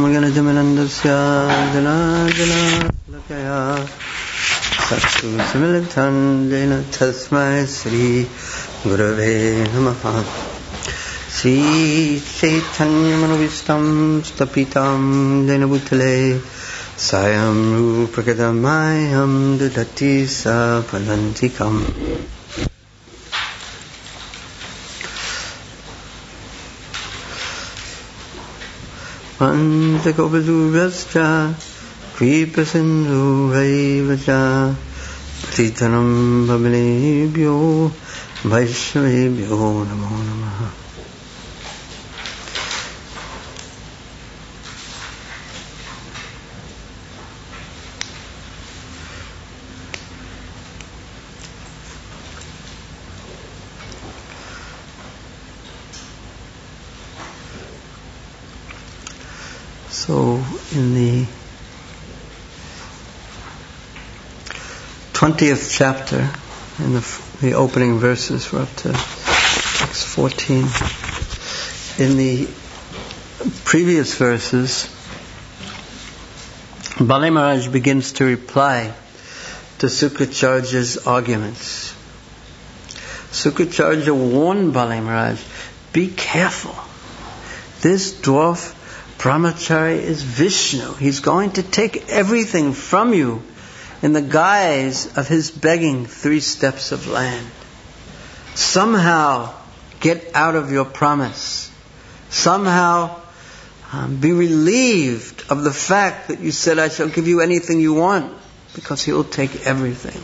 गणजमनन्दस्य जनार्दनालकया चक्षुषमिलितं येन तस्मै श्रीगुरवे नमः। श्रीचैतन्यमनोभीष्टं स्थापितं येन भूतले स्वयं रूपकदमाह्यं ददति साफलन्तिकम्। Panchakopazurascha Kripasindhuraivacha Patitanam Bhavanebhyo Vaishnavebhyo Namo Namaha. So, in the 20th chapter, in the opening verses, we're up to text 14. In the previous verses, Bali Maharaj begins to reply to Sukacharya's arguments. Sukacharya warned Bali Maharaj, be careful. This dwarf Brahmachari is Vishnu. He's going to take everything from you in the guise of his begging 3 steps of land. Somehow get out of your promise. Somehow be relieved of the fact that you said, I shall give you anything you want, because he will take everything.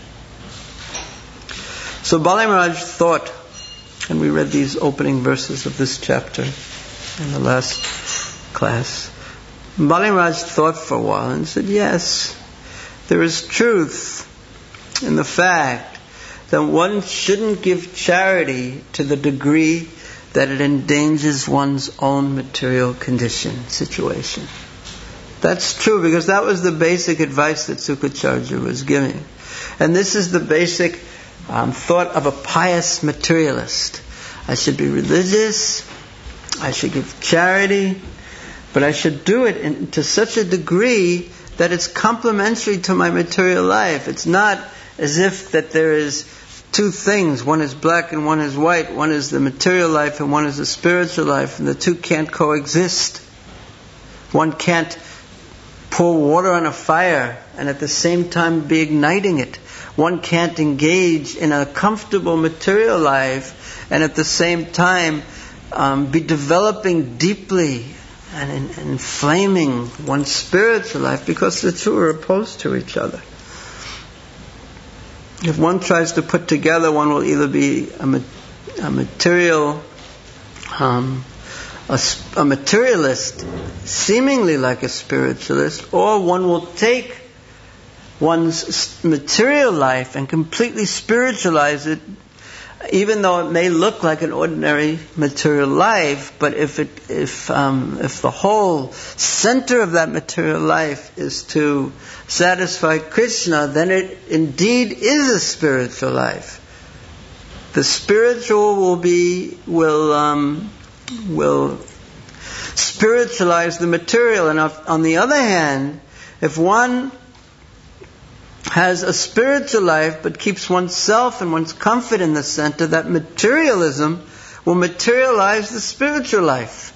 So Bali Maharaj thought, and we read these opening verses of this chapter in the last class. Bali Maharaj thought for a while and said, yes, there is truth in the fact that one shouldn't give charity to the degree that it endangers one's own material condition, situation. That's true, because that was the basic advice that Sukacharya was giving. And this is the basic thought of a pious materialist. I should be religious, I should give charity, but I should do it to such a degree that it's complementary to my material life. It's not as if that there is 2 things. One is black and one is white. One is the material life and one is the spiritual life. And the 2 can't coexist. One can't pour water on a fire and at the same time be igniting it. One can't engage in a comfortable material life and at the same time be developing deeply and inflaming one's spiritual life, because the 2 are opposed to each other. If one tries to put together, one will either be a materialist, seemingly like a spiritualist, or one will take one's material life and completely spiritualize it, even though it may look like an ordinary material life. But if the whole center of that material life is to satisfy Krishna, then it indeed is a spiritual life. The spiritual will spiritualize the material. And on the other hand, if one has a spiritual life but keeps oneself and one's comfort in the center, that materialism will materialize the spiritual life.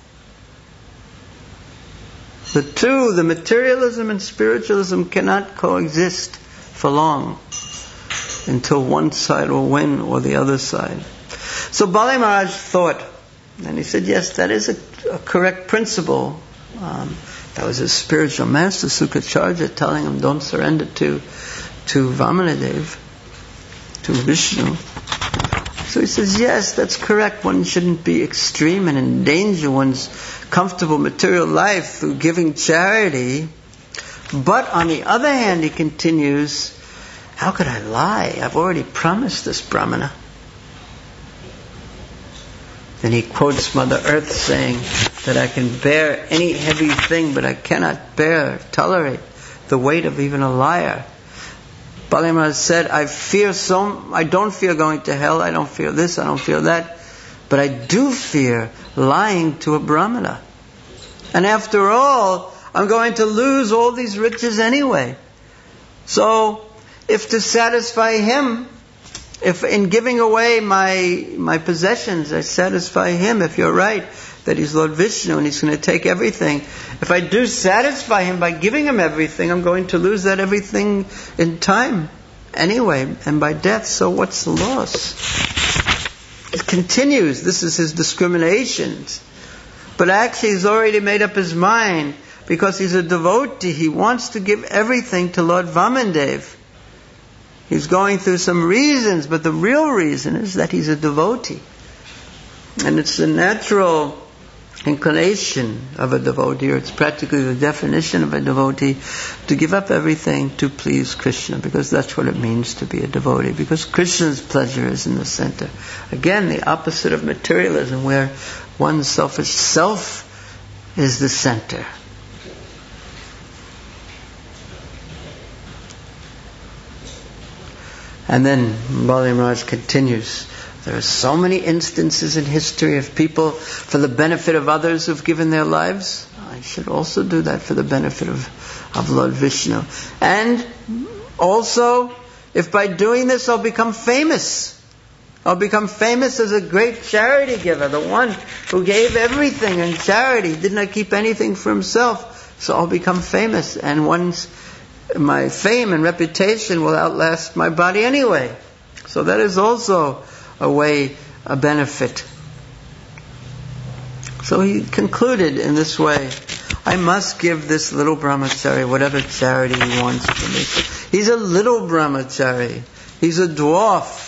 The 2, the materialism and spiritualism, cannot coexist for long until one side will win or the other side. So Bali Maharaj thought, and he said, yes, that is a correct principle. That was his spiritual master, Sukacharya, telling him, don't surrender to Vamanadev, to Vishnu. So he says, yes, that's correct. One shouldn't be extreme and endanger one's comfortable material life through giving charity. But on the other hand, he continues, how could I lie? I've already promised this Brahmana. Then he quotes Mother Earth saying that I can bear any heavy thing, but I cannot tolerate the weight of even a liar. Bali Maharaj said, I don't fear going to hell, I don't fear this, I don't fear that, but I do fear lying to a Brahmana. And after all, I'm going to lose all these riches anyway. So, if to satisfy Him, if in giving away my possessions, I satisfy Him, if you're right, that He's Lord Vishnu and He's going to take everything. If I do satisfy Him by giving Him everything, I'm going to lose that everything in time anyway, and by death. So what's the loss? It continues. This is his discriminations. But actually he's already made up his mind, because he's a devotee. He wants to give everything to Lord Vamandev. He's going through some reasons, but the real reason is that he's a devotee. And it's the natural inclination of a devotee, or it's practically the definition of a devotee, to give up everything to please Krishna, because that's what it means to be a devotee, because Krishna's pleasure is in the center. Again, the opposite of materialism, where one's selfish self is the center. And then Bali Maharaj continues. There are so many instances in history of people, for the benefit of others, who've given their lives. I should also do that for the benefit of Lord Vishnu. And also, if by doing this I'll become famous. I'll become famous as a great charity giver, the one who gave everything in charity, did not keep anything for himself. So I'll become famous, and my fame and reputation will outlast my body anyway. So that is also a benefit. So he concluded in this way: I must give this little brahmachari whatever charity he wants from me. He's a little brahmachari. He's a dwarf.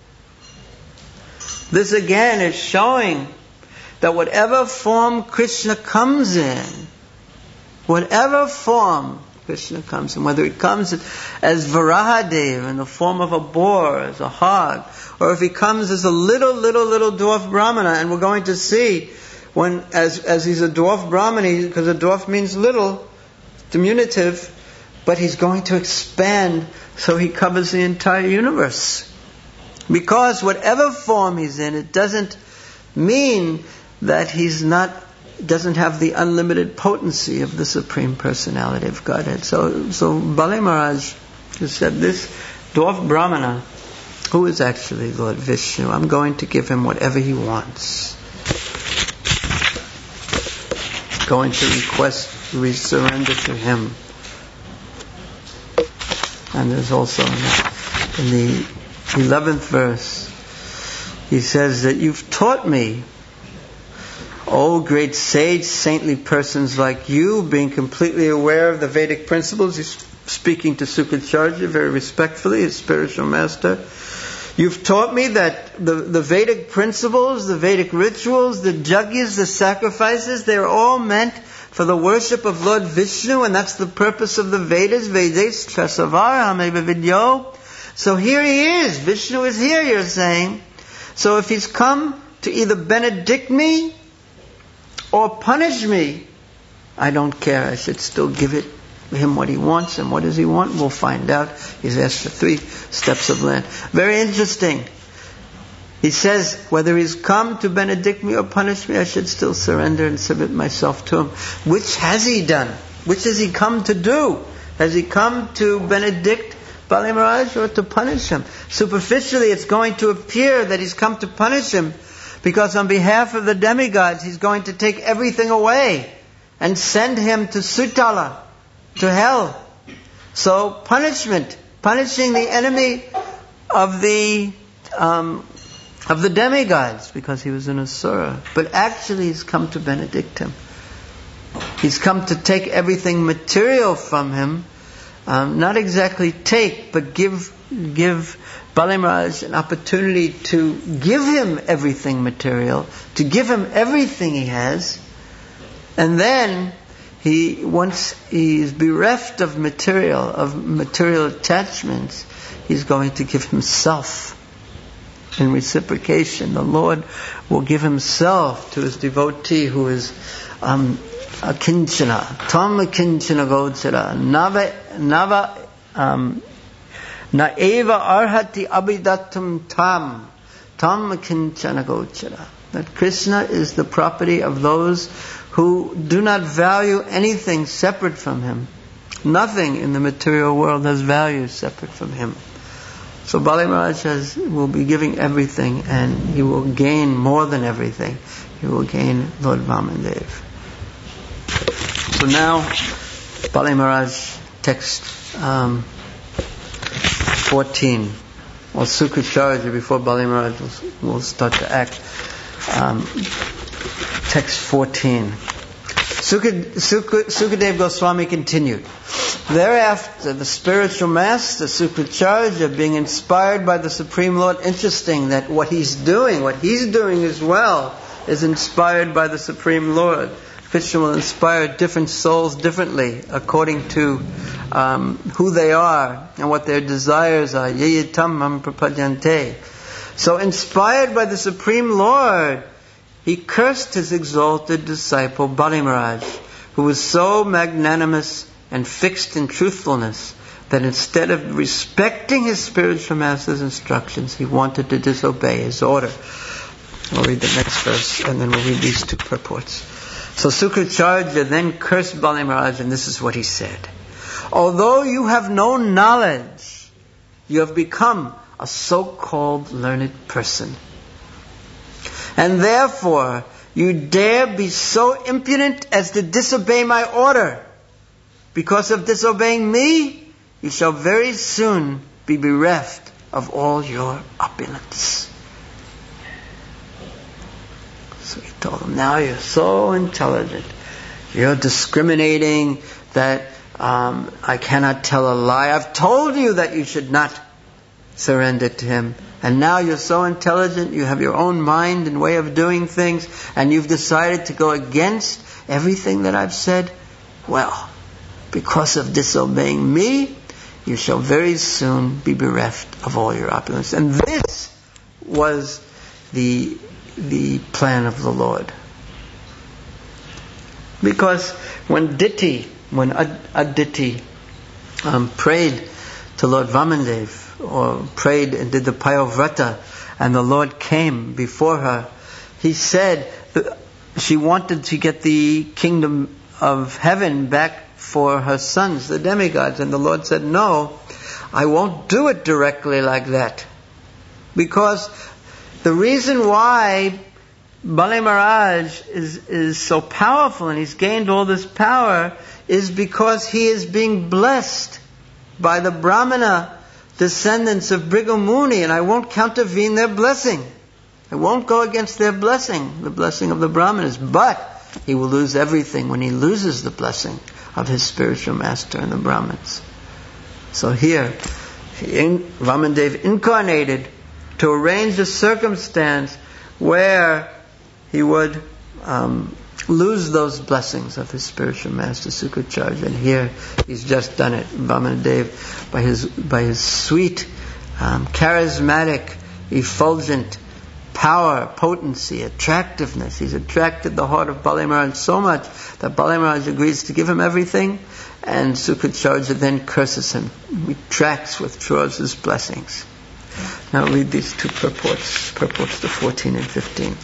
This again is showing that whatever form Krishna comes in, whatever form Krishna comes in, whether it comes as Varahadev in the form of a boar, as a hog, or if he comes as a little dwarf brahmana, and we're going to see as he's a dwarf brahmana, because a dwarf means little, diminutive, but he's going to expand so he covers the entire universe. Because whatever form he's in, it doesn't mean that doesn't have the unlimited potency of the Supreme Personality of Godhead. So Bali Maharaj has said, this dwarf brahmana, who is actually Lord Vishnu, I'm going to give him whatever he wants. Going to request surrender to him. And there's also in the 11th verse, he says that you've taught me, O great sage, saintly persons like you, being completely aware of the Vedic principles. He's speaking to Sukacharya very respectfully, his spiritual master. You've taught me that the Vedic principles, the Vedic rituals, the yagyas, the sacrifices, they're all meant for the worship of Lord Vishnu, and that's the purpose of the Vedas. Vedas trasavar hameva vidyo. So here he is. Vishnu is here, you're saying. So if he's come to either benedict me or punish me, I don't care. I should still give him what he wants. And what does he want? We'll find out. He's asked for 3 steps of land. Very interesting. He says, whether he's come to benedict me or punish me, I should still surrender and submit myself to him. Which has he done? Which has he come to do? Has he come to benedict Bali Maharaj or to punish him? Superficially, it's going to appear that he's come to punish him, because on behalf of the demigods, he's going to take everything away and send him to Sutala, to hell. So punishing the enemy of the demigods, because he was an asura. But actually, he's come to benedict him. He's come to take everything material from him. Not exactly take, but give Bali Maharaj an opportunity to give him everything material, to give him everything he has, and then once he's bereft of material attachments, he's going to give himself in reciprocation. The Lord will give himself to his devotee who is akinchana, tam akinchana gochara, nava naeva arhati abidatum tam akinchana gochara. That Krishna is the property of those who do not value anything separate from him. Nothing in the material world has value separate from him. So Bali Maharaj will be giving everything, and he will gain more than everything. He will gain Lord Vamandev. So now, Bali Maharaj, text 14. Or Sukacharya, before Bali Maharaj will start to act. Text 14. Sukadev Goswami continued. Thereafter, the spiritual master, Sukacharya, being inspired by the Supreme Lord, interesting that what he's doing as well, is inspired by the Supreme Lord. Krishna will inspire different souls differently, according to who they are and what their desires are. Yayitam mam prapadyante. So inspired by the Supreme Lord, he cursed his exalted disciple Bali Maharaj, who was so magnanimous and fixed in truthfulness that instead of respecting his spiritual master's instructions, he wanted to disobey his order. We'll read the next verse and then we'll read these two purports. So Sukacharya then cursed Bali Maharaj, and this is what he said. Although you have no knowledge, you have become a so-called learned person. And therefore, you dare be so impudent as to disobey my order. Because of disobeying me, you shall very soon be bereft of all your opulence. So he told him, now you're so intelligent. You're discriminating that I cannot tell a lie. I've told you that you should not surrender to him. And now you're so intelligent, you have your own mind and way of doing things, and you've decided to go against everything that I've said. Well, because of disobeying me, you shall very soon be bereft of all your opulence. And this was the plan of the Lord. Because when Aditi prayed to Lord Vamandev, or prayed and did the Payovrata, and the Lord came before her, he said that she wanted to get the kingdom of heaven back for her sons, the demigods, and the Lord said, no, I won't do it directly like that. Because the reason why Bali Maharaj is so powerful and he's gained all this power is because he is being blessed by the Brahmana descendants of Bhrigu Muni, and I won't countervene their blessing. I won't go against their blessing, the blessing of the Brahmanas. But he will lose everything when he loses the blessing of his spiritual master and the Brahmins. So here, Vamandev incarnated to arrange a circumstance where he would lose those blessings of his spiritual master Sukacharya. And here he's just done it. Vamandev, by his sweet, charismatic, effulgent power, potency, attractiveness, he's attracted the heart of Bali Maharaj so much that Bali Maharaj agrees to give him everything, and Sukacharya then curses him, withdraws his blessings. Now read these two purports to 14 and 15.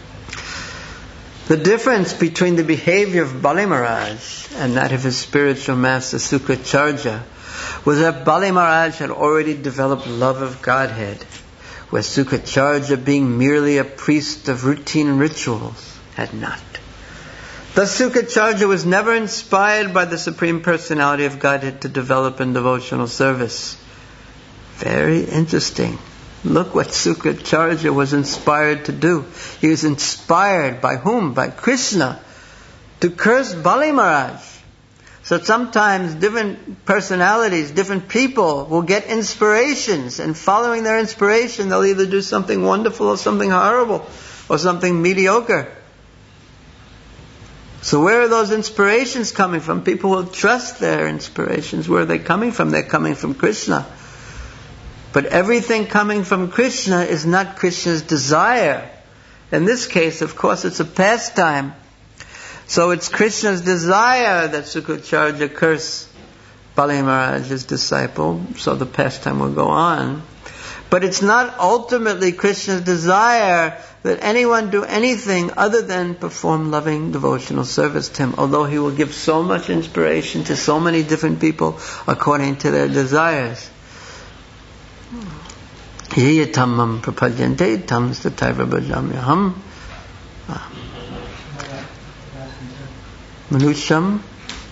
The difference between the behavior of Bali Maharaj and that of his spiritual master Sukacharya was that Bali Maharaj had already developed love of Godhead, where Sukacharya, being merely a priest of routine rituals, had not. Thus Sukacharya was never inspired by the Supreme Personality of Godhead to develop in devotional service. Very interesting. Look what Sukacharya was inspired to do. He was inspired by whom? By Krishna, to curse Bali Maharaj. So sometimes different personalities, different people will get inspirations, and following their inspiration they'll either do something wonderful or something horrible or something mediocre. So where are those inspirations coming from? People will trust their inspirations. Where are they coming from? They're coming from Krishna. But everything coming from Krishna is not Krishna's desire. In this case, of course, it's a pastime. So it's Krishna's desire that Sukacharya curse Bali Maharaj's disciple, so the pastime will go on. But it's not ultimately Krishna's desire that anyone do anything other than perform loving devotional service to him, although he will give so much inspiration to so many different people according to their desires. Yatamam prapadyante tam stataiva bhajamyaham manusham.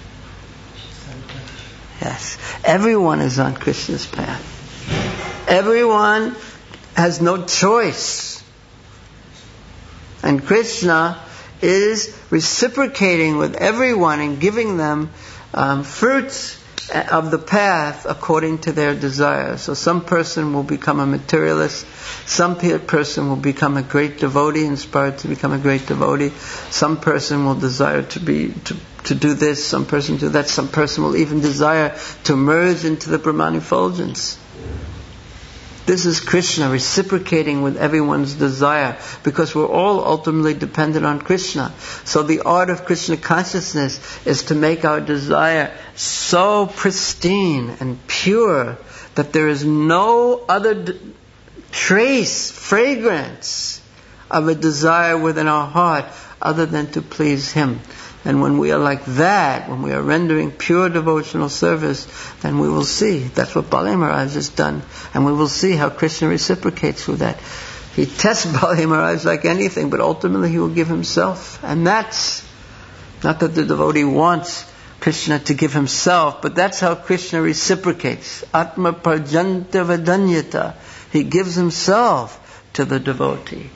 Yes, everyone is on Krishna's path. Everyone has no choice. And Krishna is reciprocating with everyone and giving them fruits of the path according to their desires. So some person will become a materialist, some person will become a great devotee, inspired to become a great devotee, some person will desire to do this, some person do that, some person will even desire to merge into the Brahman effulgence. This is Krishna reciprocating with everyone's desire, because we're all ultimately dependent on Krishna. So the art of Krishna consciousness is to make our desire so pristine and pure that there is no other trace, fragrance of a desire within our heart other than to please Him. And when we are like that, when we are rendering pure devotional service, then we will see. That's what Bali Maharaj has done. And we will see how Krishna reciprocates with that. He tests Bali Maharaj like anything, but ultimately he will give himself. And that's not that the devotee wants Krishna to give himself, but that's how Krishna reciprocates. Atma parjanta vadanyata. He gives himself to the devotee.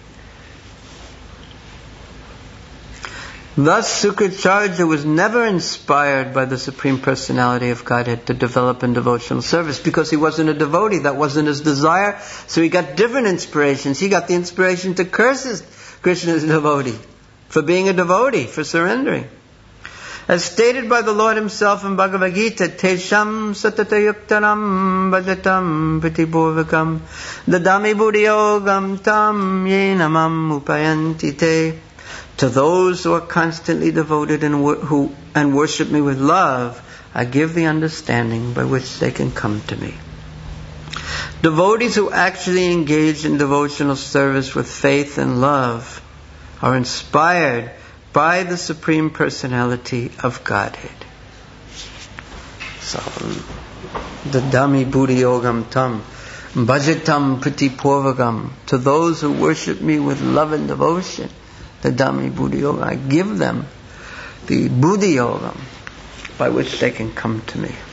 Thus, Shukracharya was never inspired by the Supreme Personality of Godhead to develop in devotional service, because he wasn't a devotee. That wasn't his desire. So he got different inspirations. He got the inspiration to curse Krishna's devotee, for being a devotee, for surrendering. As stated by the Lord Himself in Bhagavad Gita, Tesham satatayuktanam bhajatam pritipurvakam dadami buddhiyogam tam yenamam upayanti te. To those who are constantly devoted and worship me with love, I give the understanding by which they can come to me. Devotees who actually engage in devotional service with faith and love are inspired by the Supreme Personality of Godhead. So, Dadami Buddhi Yogam Tam, Bhajatam Priti Purvagam. To those who worship me with love and devotion, the Dhammi Buddhi Yoga, I give them the Buddhi Yoga by which they can come to me.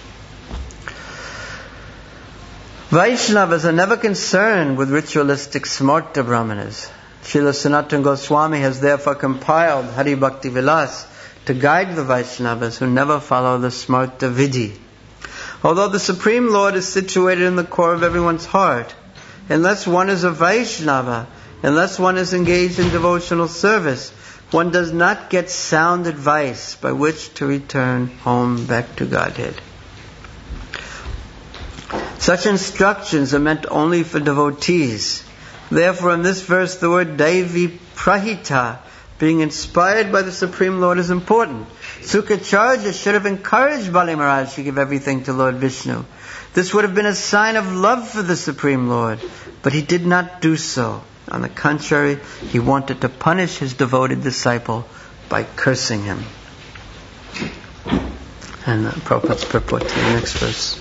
Vaishnavas are never concerned with ritualistic smarta brahmanas. Srila Sanatana Goswami has therefore compiled Hari Bhakti Vilas to guide the Vaishnavas who never follow the smarta vidhi. Although the Supreme Lord is situated in the core of everyone's heart, unless one is a Vaishnava, unless one is engaged in devotional service, one does not get sound advice by which to return home back to Godhead. Such instructions are meant only for devotees. Therefore, in this verse, the word Daivi Prahita, being inspired by the Supreme Lord, is important. Shukracharya should have encouraged Bali Maharaj to give everything to Lord Vishnu. This would have been a sign of love for the Supreme Lord, but he did not do so. On the contrary, he wanted to punish his devoted disciple by cursing him. And Prabhupada's purport to the next verse.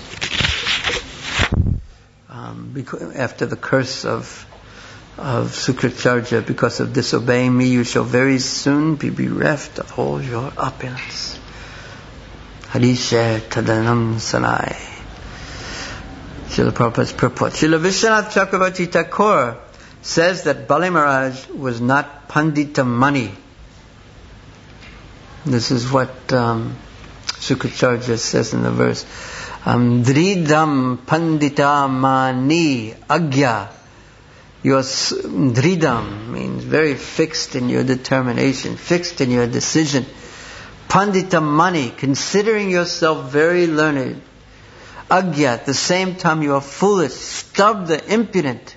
After the curse of Shukracharya, because of disobeying me, you shall very soon be bereft of all your opulence. Harisha Tadanam Sanai. Srila Prabhupada's purport. Srila Vishwanath Chakravarti Thakur says that Bali Maharaj was not Pandita Mani. This is what Shukracharya says in the verse. Dridam Pandita Mani Agya. Your Dridam means very fixed in your determination, fixed in your decision. Pandita Mani, considering yourself very learned. Agya, at the same time you are foolish, stubbed, impudent.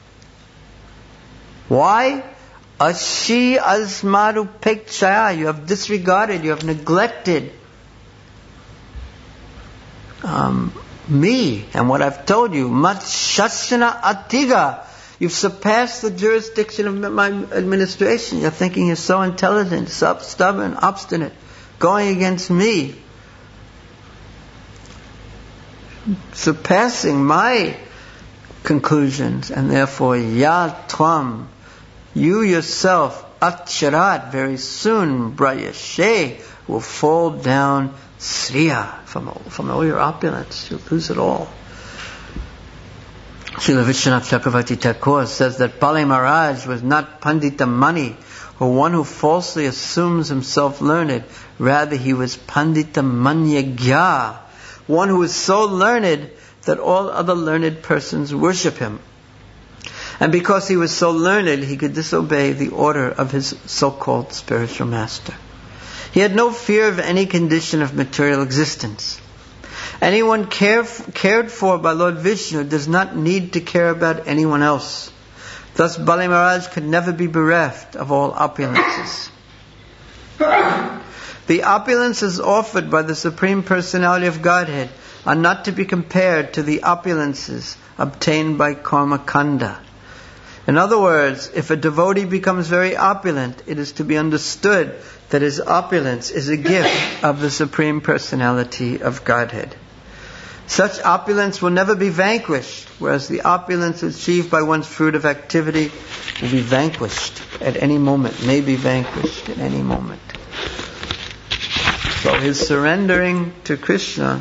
Why? Ashi asmaru pekchaya. You have disregarded, you have neglected me and what I've told you. Mat shasana atiga. You've surpassed the jurisdiction of my administration. You're thinking you're so intelligent, stubborn, obstinate, going against me, surpassing my conclusions, and therefore Ya Tvam, you yourself, Aksharat, very soon, Brayashe, will fall down Sriya, from all your opulence. You'll lose it all. Srila Vishwanath Chakravarti Thakur says that Bali Maharaj was not Pandita Mani, or one who falsely assumes himself learned. Rather, he was Pandita Manyagya, one who is so learned that all other learned persons worship him. And because he was so learned, he could disobey the order of his so-called spiritual master. He had no fear of any condition of material existence. Anyone cared for by Lord Vishnu does not need to care about anyone else. Thus Bali Maharaj could never be bereft of all opulences. The opulences offered by the Supreme Personality of Godhead are not to be compared to the opulences obtained by Karma Kanda. In other words, if a devotee becomes very opulent, it is to be understood that his opulence is a gift of the Supreme Personality of Godhead. Such opulence will never be vanquished, whereas the opulence achieved by one's fruit of activity will be vanquished at any moment, may be vanquished at any moment. So his surrendering to Krishna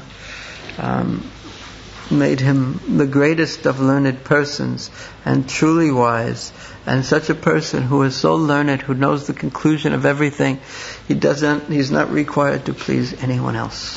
made him the greatest of learned persons and truly wise. And such a person who is so learned, who knows the conclusion of everything, he's not required to please anyone else.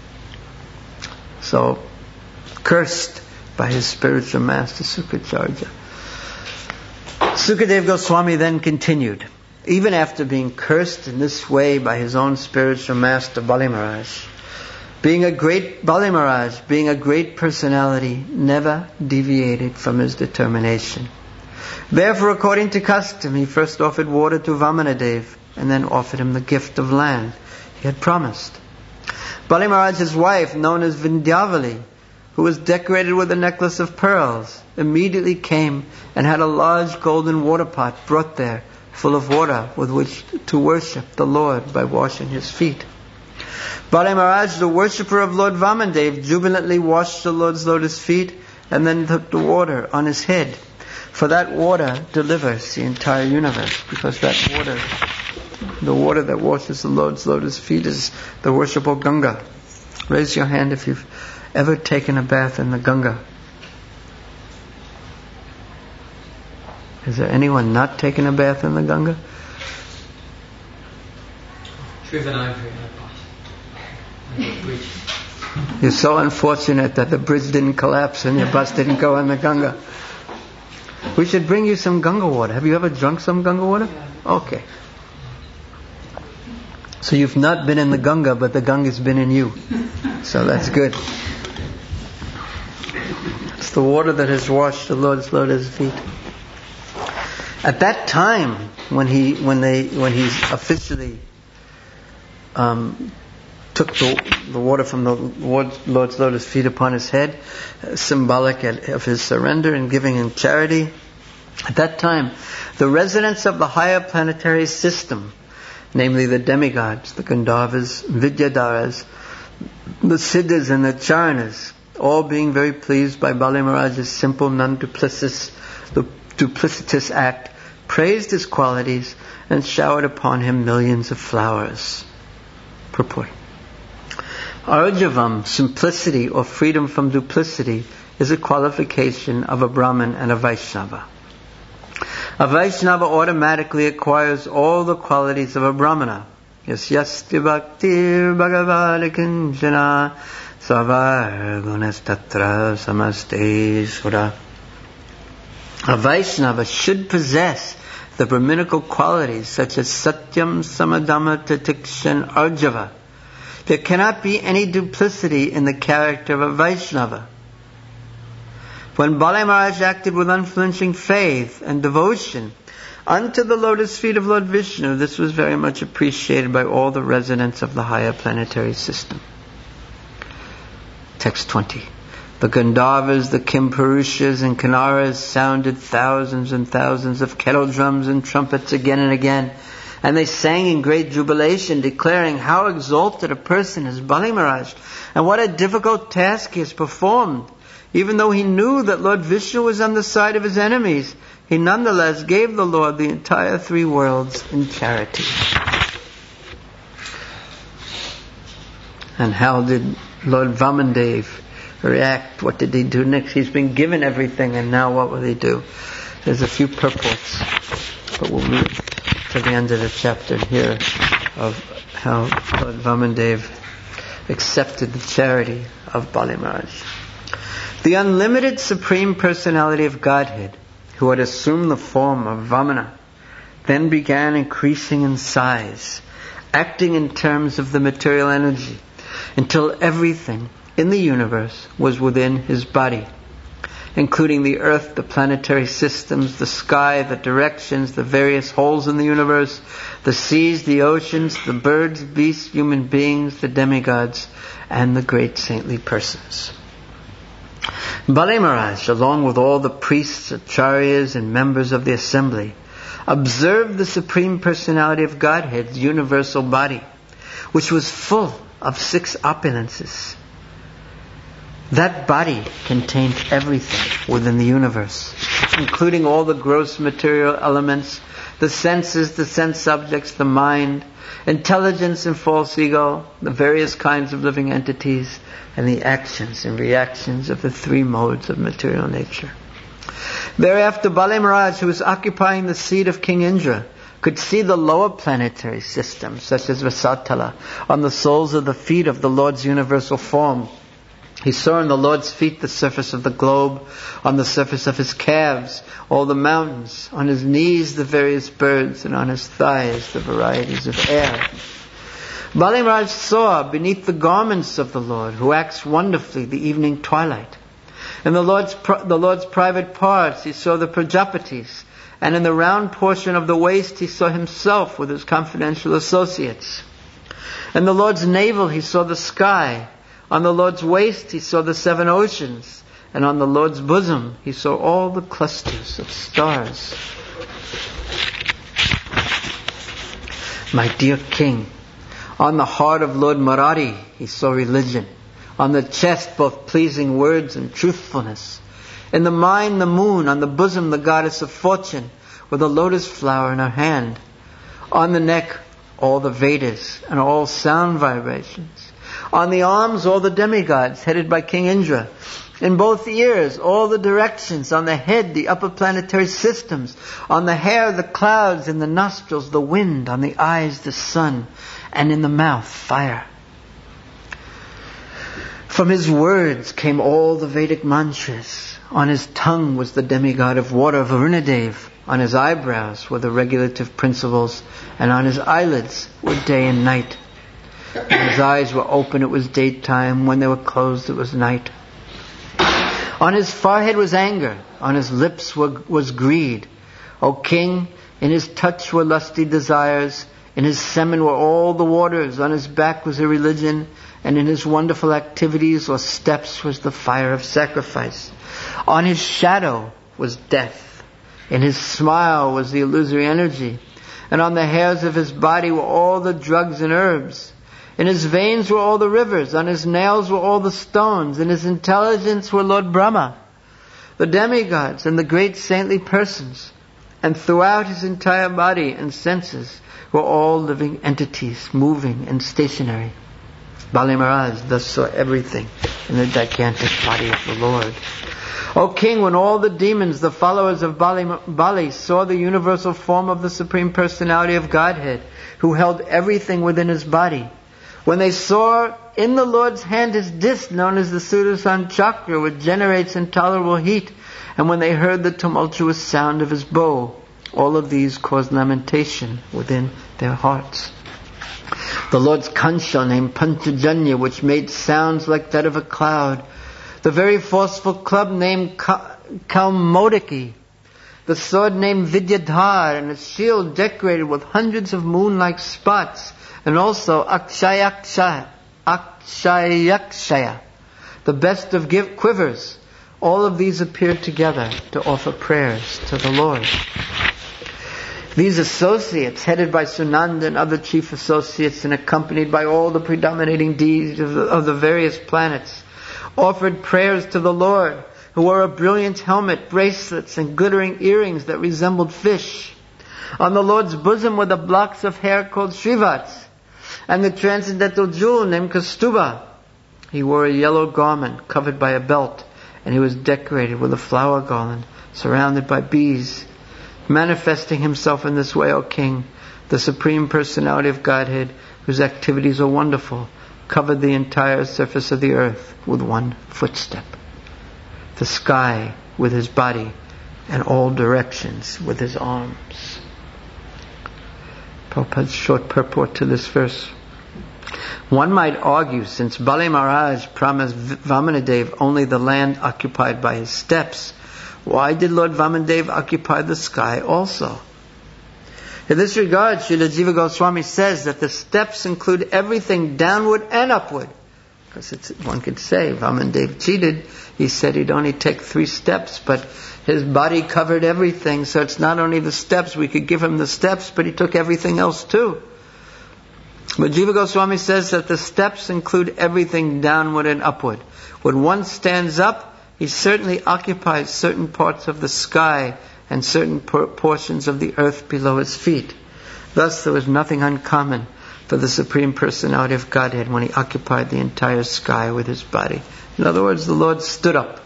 So, cursed by his spiritual master Sukacharya. Sukadeva Goswami then continued, even after being cursed in this way by his own spiritual master Bali Maharaj, Bali Maharaj, being a great personality, never deviated from his determination. Therefore, according to custom, he first offered water to Vamanadev and then offered him the gift of land he had promised. Bali Maharaj's wife, known as Vindhyavali, who was decorated with a necklace of pearls, immediately came and had a large golden water pot brought there, full of water with which to worship the Lord by washing his feet. Bali Maharaj, the worshipper of Lord Vamanadev, jubilantly washed the Lord's lotus feet and then took the water on his head. For that water delivers the entire universe, because that water, the water that washes the Lord's lotus feet, is the worshipful Ganga. Raise your hand if you've ever taken a bath in the Ganga. Is there anyone not taking a bath in the Ganga? You're so unfortunate that the bridge didn't collapse and your bus didn't go in the Ganga. We should bring you some Ganga water. Have you ever drunk some Ganga water? Okay. So you've not been in the Ganga, but the Ganga's been in you. So that's good. It's the water that has washed the Lord's lotus feet. At that time, when he officially took the water from the Lord's lotus feet upon his head, symbolic of his surrender and giving him charity. At that time, the residents of the higher planetary system, namely the demigods, the Gandharvas, Vidyadharas, the Siddhas and the Charanas, all being very pleased by Bali Maharaj's simple, non-duplicitous act, praised his qualities and showered upon him millions of flowers. Purport. Arjavam, simplicity or freedom from duplicity, is a qualification of a Brahmin and a Vaishnava. A Vaishnava automatically acquires all the qualities of a Brahmana. Yasyasti bhaktir bhagavad kinchana savar gunastatra samaste sura. A Vaishnava should possess the Brahminical qualities such as Satyam, Samadama, Tatiksha and Arjava. There cannot be any duplicity in the character of a Vaishnava. When Bali Maharaj acted with unflinching faith and devotion unto the lotus feet of Lord Vishnu, this was very much appreciated by all the residents of the higher planetary system. Text 20. The Gandharvas, the Kimpurushas and Kinnaras sounded thousands and thousands of kettle drums and trumpets again and again. And they sang in great jubilation, declaring how exalted a person is Bali Maharaj, and what a difficult task he has performed. Even though he knew that Lord Vishnu was on the side of his enemies, he nonetheless gave the Lord the entire 3 worlds in charity. And how did Lord Vamandev react? What did he do next? He's been given everything, and now what will he do? There's a few purports, but we'll move to the end of the chapter here of how Lord Vamandev accepted the charity of Bali Maharaj. The unlimited Supreme Personality of Godhead, who had assumed the form of Vamana, then began increasing in size, acting in terms of the material energy, until everything in the universe was within his body, including the earth, the planetary systems, the sky, the directions, the various holes in the universe, the seas, the oceans, the birds, beasts, human beings, the demigods, and the great saintly persons. Bali Maharaj, along with all the priests, acharyas, and members of the assembly, observed the Supreme Personality of Godhead's universal body, which was full of 6 opulences. That body contained everything within the universe, including all the gross material elements, the senses, the sense objects, the mind, intelligence and false ego, the various kinds of living entities, and the actions and reactions of the 3 modes of material nature. Thereafter, Bali Maharaj, who was occupying the seat of King Indra, could see the lower planetary systems, such as Vasatala, on the soles of the feet of the Lord's universal form. He saw on the Lord's feet the surface of the globe, on the surface of his calves all the mountains, on his knees the various birds, and on his thighs the varieties of air. Bali Maharaj saw beneath the garments of the Lord, who acts wonderfully, the evening twilight. In the Lord's private parts he saw the Prajapatis, and in the round portion of the waist he saw himself with his confidential associates. In the Lord's navel he saw the sky. On the Lord's waist he saw the 7 oceans, and on the Lord's bosom he saw all the clusters of stars. My dear king, on the heart of Lord Murari he saw religion, on the chest both pleasing words and truthfulness. In the mind the moon, on the bosom the goddess of fortune, with a lotus flower in her hand. On the neck all the Vedas and all sound vibrations. On the arms all the demigods headed by King Indra. In both ears all the directions. On the head the upper planetary systems. On the hair the clouds. In the nostrils the wind. On the eyes the sun. And in the mouth fire. From his words came all the Vedic mantras. On his tongue was the demigod of water, Varunadev. On his eyebrows were the regulative principles, and on his eyelids were day and night. When his eyes were open, it was daytime. When they were closed, it was night. On his forehead was anger. On his lips was greed. O king, in his touch were lusty desires. In his semen were all the waters. On his back was a religion. And in his wonderful activities or steps was the fire of sacrifice. On his shadow was death. In his smile was the illusory energy. And on the hairs of his body were all the drugs and herbs. In his veins were all the rivers. On his nails were all the stones. In his intelligence were Lord Brahma, the demigods, and the great saintly persons. And throughout his entire body and senses were all living entities, moving and stationary. Bali Maharaj thus saw everything in the gigantic body of the Lord. O king, when all the demons, the followers of Bali, saw the universal form of the Supreme Personality of Godhead, who held everything within his body, when they saw in the Lord's hand his disc known as the Sudarshan Chakra, which generates intolerable heat, and when they heard the tumultuous sound of his bow, all of these caused lamentation within their hearts. The Lord's Kansha named Panchajanya, which made sounds like that of a cloud. The very forceful club named Kaumodaki. The sword named Vidyadhar, and a shield decorated with hundreds of moon-like spots. And also Akshayakshaya, the best of quivers. All of these appeared together to offer prayers to the Lord. These associates, headed by Sunanda and other chief associates and accompanied by all the predominating deities of the various planets, offered prayers to the Lord, who wore a brilliant helmet, bracelets, and glittering earrings that resembled fish. On the Lord's bosom were the blocks of hair called Shrivats, and the transcendental jewel named Kaustubha. He wore a yellow garment covered by a belt, and he was decorated with a flower garland, surrounded by bees. Manifesting himself in this way, O King, the Supreme Personality of Godhead, whose activities are wonderful, covered the entire surface of the earth with one footstep, the sky with his body, and all directions with his arms. Prabhupada's short purport to this verse. One might argue, since Bali Maharaj promised Vamanadev only the land occupied by his steps, why did Lord Vamanadev occupy the sky also? In this regard, Srila Jiva Goswami says that the steps include everything downward and upward. Because one could say Vamanadev cheated. He said he'd only take 3 steps, but his body covered everything. So it's not only the steps, we could give him the steps, but he took everything else too. But Jiva Goswami says that the steps include everything downward and upward. When one stands up, he certainly occupies certain parts of the sky and certain portions of the earth below his feet. Thus there was nothing uncommon for the Supreme Personality of Godhead when he occupied the entire sky with his body. In other words, the Lord stood up.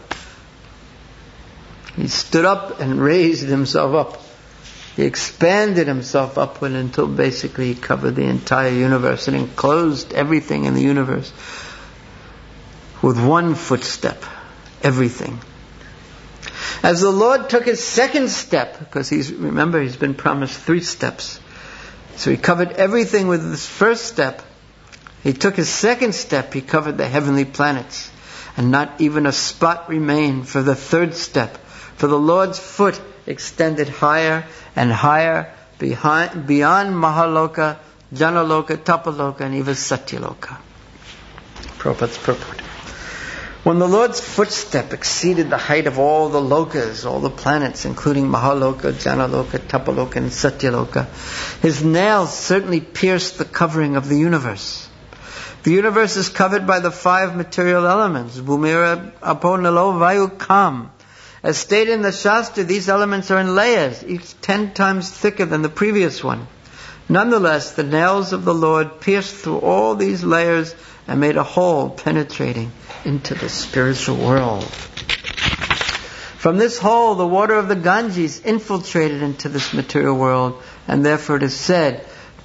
He stood up and raised himself up. He expanded himself upward until basically he covered the entire universe and enclosed everything in the universe with one footstep. Everything. As the Lord took his second step, because he's been promised 3 steps. So he covered everything with his first step. He took his second step, he covered the heavenly planets. And not even a spot remained for the third step. For the Lord's foot extended higher and higher beyond Mahaloka, Janaloka, Tapaloka, and even Satyaloka. Prabhupada's purport. When the Lord's footstep exceeded the height of all the lokas, all the planets, including Mahaloka, Janaloka, Tapaloka, and Satyaloka, his nails certainly pierced the covering of the universe. The universe is covered by the 5 material elements, Bhumira, Apo, Nalo, Vayu, Kam. As stated in the Shastra, these elements are in layers, each 10 times thicker than the previous one. Nonetheless, the nails of the Lord pierced through all these layers and made a hole penetrating into the spiritual world. From this hole, the water of the Ganges infiltrated into this material world, and therefore it is said,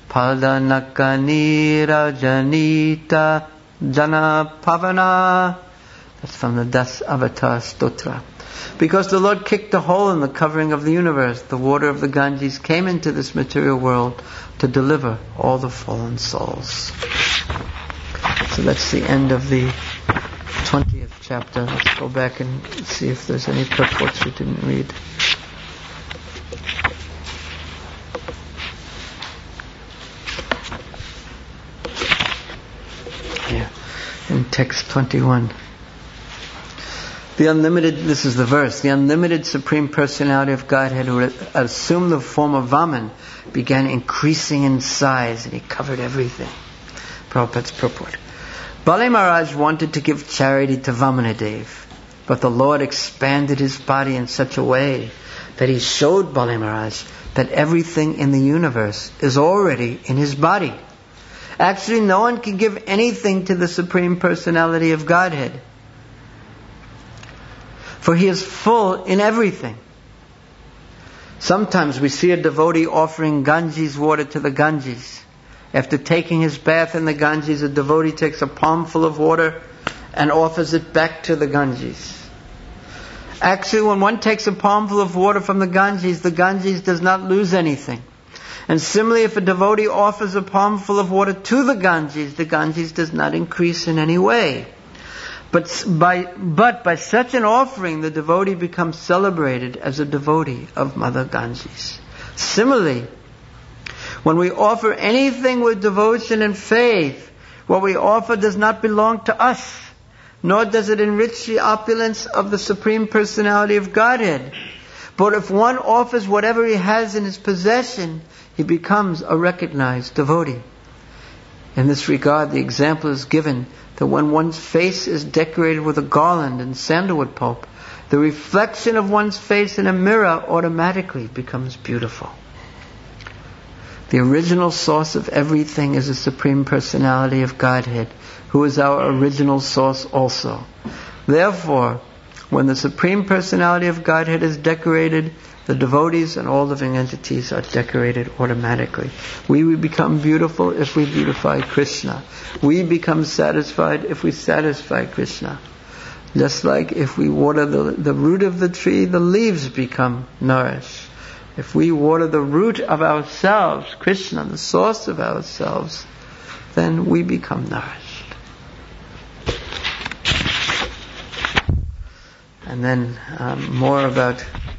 Padanaka Janita Jana Pavana. That's from the Das Avatar Stotra. Because the Lord kicked a hole in the covering of the universe, the water of the Ganges came into this material world to deliver all the fallen souls. So that's the end of the 20th chapter. Let's go back and see if there's any purports we didn't read. Here, in text 21. The unlimited, this is the verse, the unlimited Supreme Personality of Godhead who assumed the form of Vaman began increasing in size and he covered everything. Prabhupada's purport. Bali Maharaj wanted to give charity to Vamanadev, but the Lord expanded his body in such a way that he showed Bali Maharaj that everything in the universe is already in his body. Actually, no one can give anything to the Supreme Personality of Godhead, for he is full in everything. Sometimes we see a devotee offering Ganges water to the Ganges. After taking his bath in the Ganges, a devotee takes a palmful of water and offers it back to the Ganges. Actually, when one takes a palmful of water from the Ganges does not lose anything. And similarly, if a devotee offers a palmful of water to the Ganges does not increase in any way. But by such an offering, the devotee becomes celebrated as a devotee of Mother Ganges. Similarly, when we offer anything with devotion and faith, what we offer does not belong to us, nor does it enrich the opulence of the Supreme Personality of Godhead. But if one offers whatever he has in his possession, he becomes a recognized devotee. In this regard, the example is given that when one's face is decorated with a garland and sandalwood pulp, the reflection of one's face in a mirror automatically becomes beautiful. The original source of everything is the Supreme Personality of Godhead, who is our original source also. Therefore, when the Supreme Personality of Godhead is decorated, the devotees and all living entities are decorated automatically. We become beautiful if we beautify Krishna. We become satisfied if we satisfy Krishna. Just like if we water the root of the tree, the leaves become nourished. If we water the root of ourselves, Krishna, the source of ourselves, then we become nourished. And then more about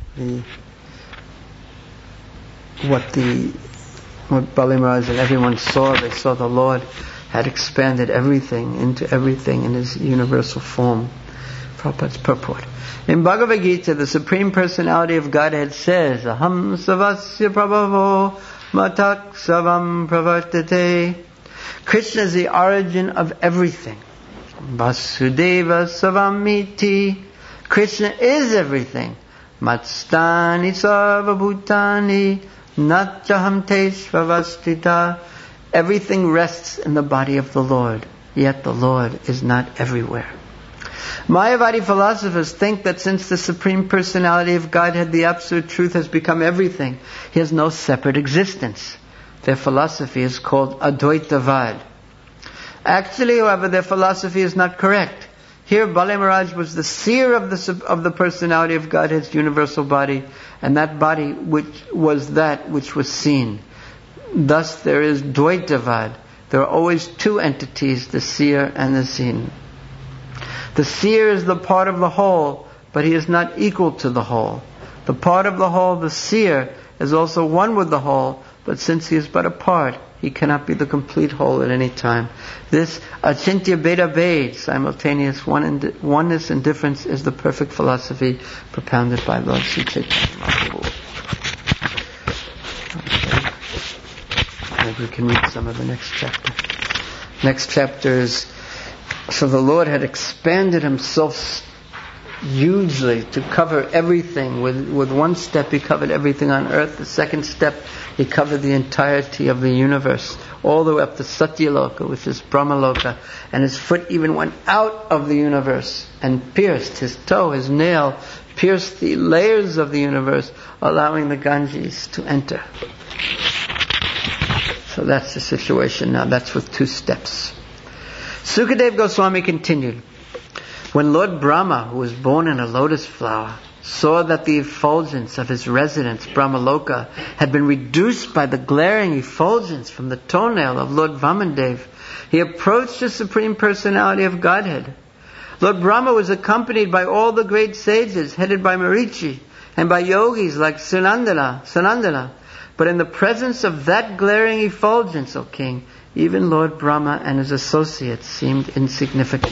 what Bali Maharaj and everyone saw. They saw the Lord had expanded everything into everything in His universal form. Prabhupada's purport. In Bhagavad Gita, the Supreme Personality of Godhead says, Aham savasya prabhavo matak savam pravartate. Krishna is the origin of everything. Vasudeva savamiti. Krishna is everything. Matstani sarvabhutani natchaham teshvavastita. Everything rests in the body of the Lord, yet the Lord is not everywhere. Mayavadi philosophers think that since the Supreme Personality of Godhead, the Absolute Truth, has become everything, He has no separate existence. Their philosophy is called Advaitavad. Actually, however, their philosophy is not correct. Here, Bali Maharaj was the seer of the Personality of Godhead's universal body, and that body which was seen. Thus, there is Dvaitavad. There are always two entities, the seer and the seen. The seer is the part of the whole, but he is not equal to the whole. The part of the whole, the seer, is also one with the whole, but since he is but a part, he cannot be the complete whole at any time. This Achintya Bheda Bhed, simultaneous oneness and difference, is the perfect philosophy propounded by Lord Sri Chaitanya Mahaprabhu. Maybe we can read some of the next chapter. Next chapter is, so the Lord had expanded Himself hugely to cover everything. With one step He covered everything on earth. The second step He covered the entirety of the universe, all the way up to Satyaloka, which is Brahmaloka. And His foot even went out of the universe and pierced His toe, His nail, pierced the layers of the universe, allowing the Ganges to enter. So that's the situation now. That's with two steps. Sukadeva Goswami continued. When Lord Brahma, who was born in a lotus flower, saw that the effulgence of his residence, Brahmaloka, had been reduced by the glaring effulgence from the toenail of Lord Vamandev, he approached the Supreme Personality of Godhead. Lord Brahma was accompanied by all the great sages, headed by Marichi, and by yogis like Sanandana. But in the presence of that glaring effulgence, O King, even Lord Brahma and his associates seemed insignificant.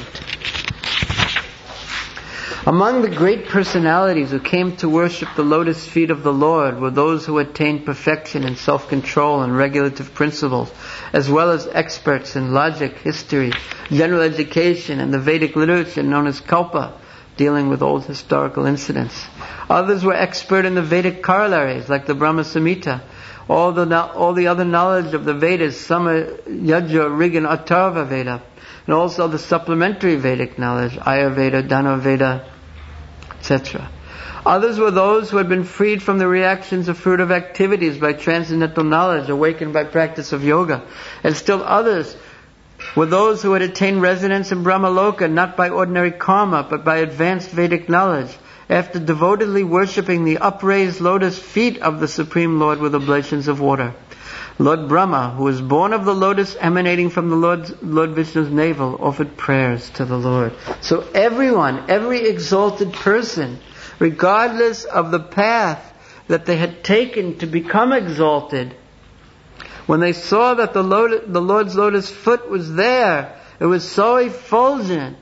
Among the great personalities who came to worship the lotus feet of the Lord were those who attained perfection in self-control and regulative principles, as well as experts in logic, history, general education, and the Vedic literature known as Kalpa, dealing with old historical incidents. Others were expert in the Vedic corollaries, like the Brahma Samhita, all the other knowledge of the Vedas, Sama, Yajna, Rig, and Atharva Veda, and also the supplementary Vedic knowledge, Ayurveda, Dhanurveda, etc. Others were those who had been freed from the reactions of fruitive activities by transcendental knowledge awakened by practice of yoga. And still others were those who had attained residence in Brahmaloka not by ordinary karma but by advanced Vedic knowledge, after devotedly worshipping the upraised lotus feet of the Supreme Lord with oblations of water. Lord Brahma, who was born of the lotus emanating from the Lord Vishnu's navel, offered prayers to the Lord. So everyone, every exalted person, regardless of the path that they had taken to become exalted, when they saw that the Lord's lotus foot was there, it was so effulgent,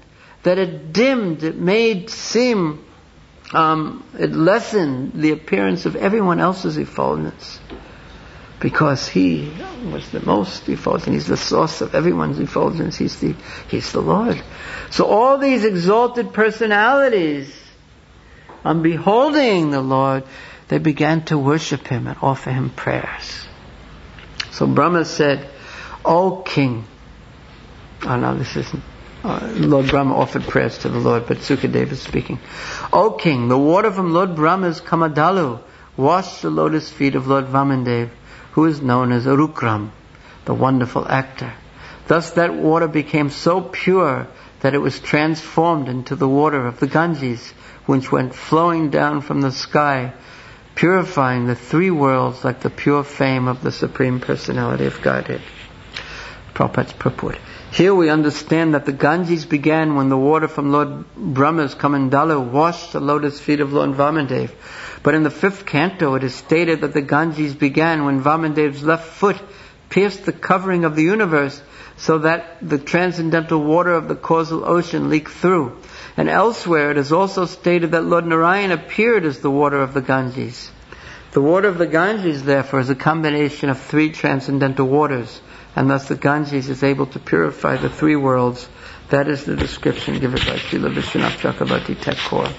that it dimmed, it made seem, it lessened the appearance of everyone else's effulgence. Because He was the most effulgent. He's the source of everyone's effulgence. He's the Lord. So all these exalted personalities, on beholding the Lord, they began to worship Him and offer Him prayers. So Brahma said, O King. Oh no, this isn't. Lord Brahma offered prayers to the Lord, but Sukadeva is speaking. O King, the water from Lord Brahma's Kamadalu washed the lotus feet of Lord Vamandev, who is known as Arukram, the wonderful actor. Thus that water became so pure that it was transformed into the water of the Ganges, which went flowing down from the sky, purifying the three worlds like the pure fame of the Supreme Personality of Godhead. Prabhupada's purport. Here we understand that the Ganges began when the water from Lord Brahma's Kamandalu washed the lotus feet of Lord Vamandev. But in the 5th canto it is stated that the Ganges began when Vamandev's left foot pierced the covering of the universe, so that the transcendental water of the causal ocean leaked through. And elsewhere it is also stated that Lord Narayan appeared as the water of the Ganges. The water of the Ganges, therefore, is a combination of 3 transcendental waters, and thus the Ganges is able to purify the 3 worlds. That is the description given by Srila Vishwanath Chakravarti Thakur.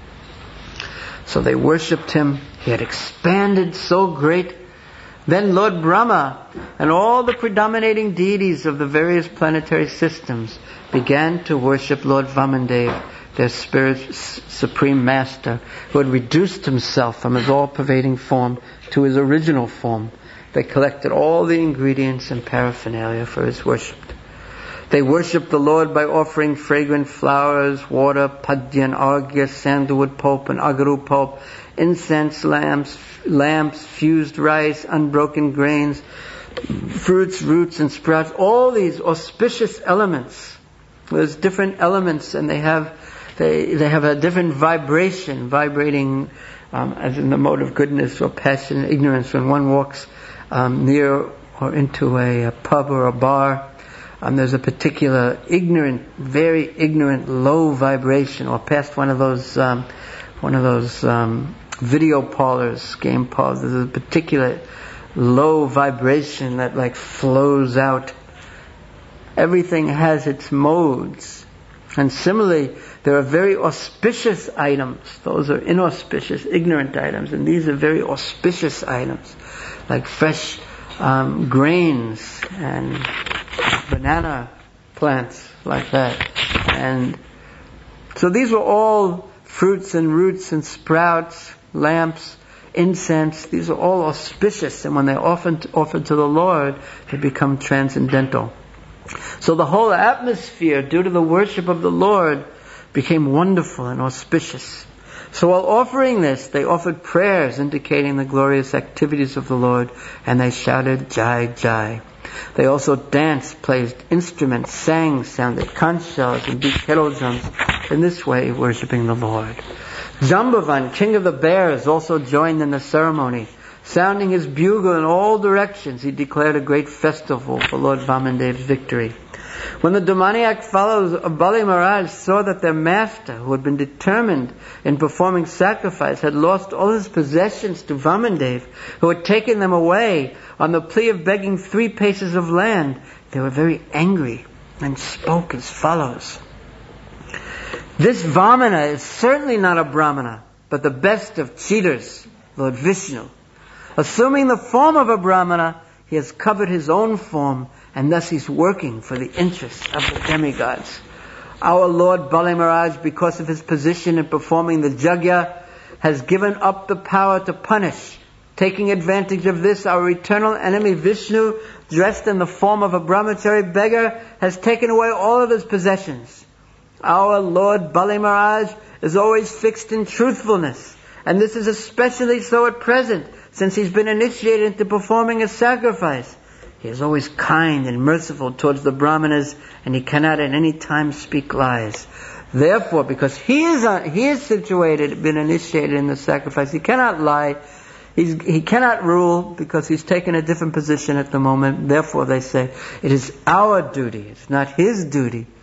So they worshipped him. He had expanded so great. Then Lord Brahma and all the predominating deities of the various planetary systems began to worship Lord Vamandev, their spirit supreme master, who had reduced himself from his all-pervading form to his original form. They collected all the ingredients and paraphernalia for his worship. They worshipped the Lord by offering fragrant flowers, water, padyan, arghya, sandalwood pulp and agaru pulp, incense, lamps, fused rice, unbroken grains, fruits, roots and sprouts. All these auspicious elements. There's different elements, and they have a different vibration, vibrating as in the mode of goodness or passion and ignorance. When one walks near or into a pub or a bar, there's a particular ignorant, very ignorant, low vibration, or past one of those video parlors, game parlors. There's a particular low vibration that like flows out. Everything has its modes. And similarly, there are very auspicious items. Those are inauspicious, ignorant items. And these are very auspicious items, like fresh grains and banana plants, like that. And so these were all fruits and roots and sprouts, lamps, incense. These are all auspicious. And when they're offered to the Lord, they become transcendental. So the whole atmosphere, due to the worship of the Lord, became wonderful and auspicious. So while offering this, they offered prayers indicating the glorious activities of the Lord, and they shouted, Jai, Jai. They also danced, played instruments, sang, sounded conch shells, and beat kettle drums, in this way worshipping the Lord. Jambavan, king of the bears, also joined in the ceremony. Sounding his bugle in all directions, he declared a great festival for Lord Vamandev's victory. When the demoniac followers of Bali Maharaj saw that their master, who had been determined in performing sacrifice, had lost all his possessions to Vamandev, who had taken them away on the plea of begging 3 paces of land, they were very angry and spoke as follows. This Vamana is certainly not a Brahmana, but the best of cheaters, Lord Vishnu. Assuming the form of a Brahmana, he has covered his own form, and thus he's working for the interests of the demigods. Our Lord Bali Maharaj, because of his position in performing the Jagya, has given up the power to punish. Taking advantage of this, our eternal enemy Vishnu, dressed in the form of a brahmachari beggar, has taken away all of his possessions. Our Lord Bali Maharaj is always fixed in truthfulness, and this is especially so at present, since he's been initiated into performing a sacrifice. He is always kind and merciful towards the Brahmanas, and he cannot at any time speak lies. Therefore, because he is situated, been initiated in the sacrifice, he cannot lie. He cannot rule because he's taken a different position at the moment. Therefore, they say, it is our duty. It's not his duty.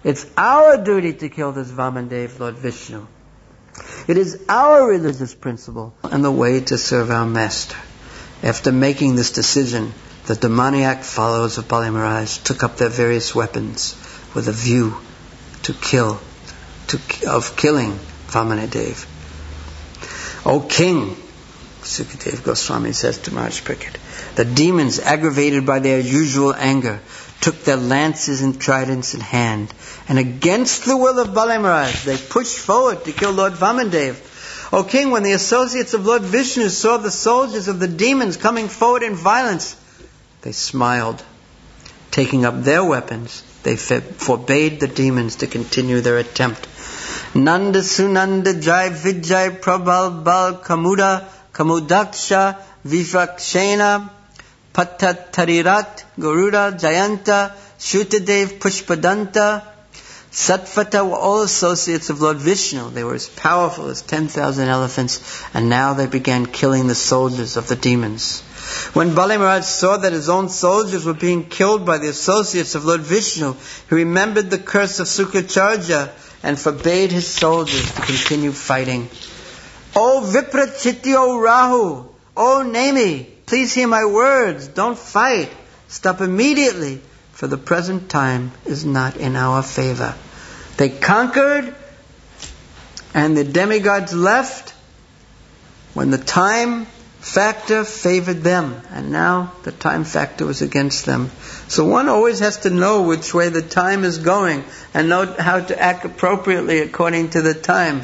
It's our duty to kill this Vamandev, Lord Vishnu. It is our religious principle and the way to serve our master. After making this decision, the demoniac followers of Bali Maharaj took up their various weapons with a view of killing Vamandev. O king, Sukadeva Goswami says to Maharaj Parikshit, the demons, aggravated by their usual anger, took their lances and tridents in hand, and against the will of Bali Maharaj, they pushed forward to kill Lord Vamandev. O king, when the associates of Lord Vishnu saw the soldiers of the demons coming forward in violence, they smiled. Taking up their weapons, they forbade the demons to continue their attempt. Nanda Sunanda Jai Vijay Prabal Bal Kamuda Kamudaksha Vivakshena Patatarirat Garuda Jayanta Shutadev Pushpadanta Satvata were all associates of Lord Vishnu. They were as powerful as 10,000 elephants, and now they began killing the soldiers of the demons. When Bali Maharaj saw that his own soldiers were being killed by the associates of Lord Vishnu, he remembered the curse of Sukracharya and forbade his soldiers to continue fighting. O Viprachityo Rahu, O Nemi, please hear my words, don't fight, stop immediately, for the present time is not in our favor. They conquered, and the demigods left when the time factor favored them, and now the time factor was against them. So one always has to know which way the time is going and know how to act appropriately according to the time